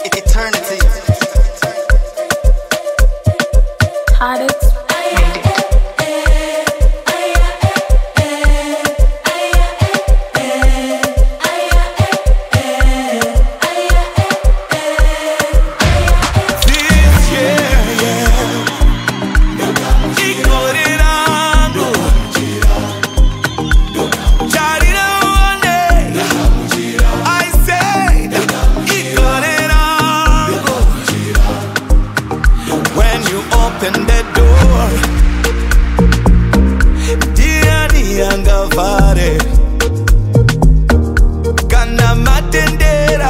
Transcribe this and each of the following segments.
Eternity. Hottest made it. Open the door, Diani angavare, kana matendera,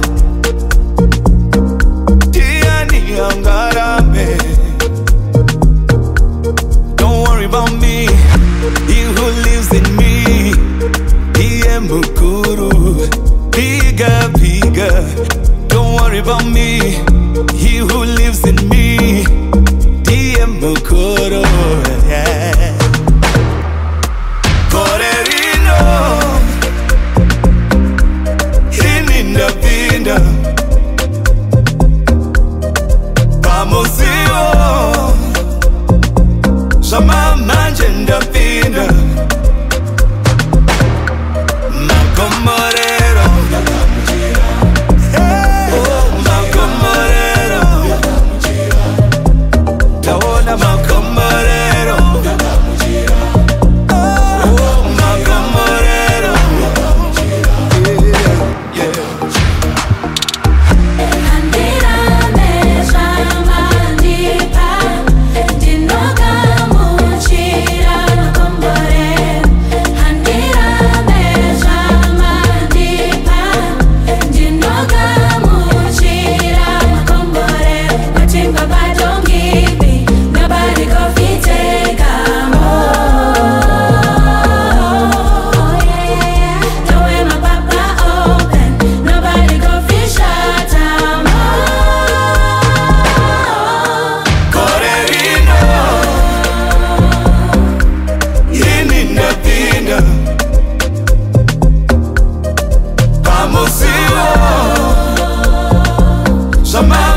Diani angarame. Don't worry about me, he who lives in me, Diye mukuru, bigger, bigger. Don't worry about me, he who lives in me. Mukuru, yeah. Corerino, ininda pinda, pamusio, sama manjenda pinda, macomorero, oh macomorero. Macomorero, oh macomorero, yeah, yeah. Some